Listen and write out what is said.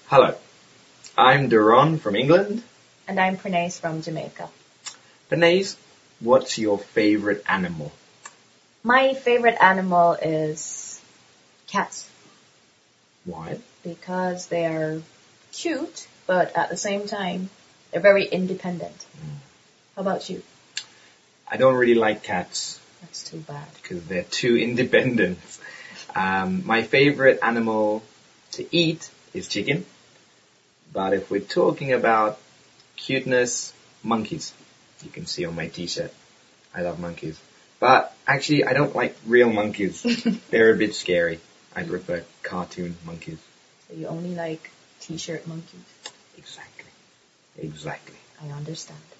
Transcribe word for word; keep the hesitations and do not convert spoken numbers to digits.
Hello, I'm Duron from England. And I'm Bernays from Jamaica. Bernays, what's your favorite animal? My favorite animal is cats. Why? Because they are cute, but at the same time, they're very independent. Mm. How about you? I don't really like cats. That's too bad. Because they're too independent. Um, my favorite animal to eat is chicken. But if we're talking about cuteness, monkeys. You can see on my t-shirt. I love monkeys. But actually, I don't like real monkeys. They're a bit scary. I prefer cartoon monkeys. So you only like t-shirt monkeys? Exactly. Exactly. I understand.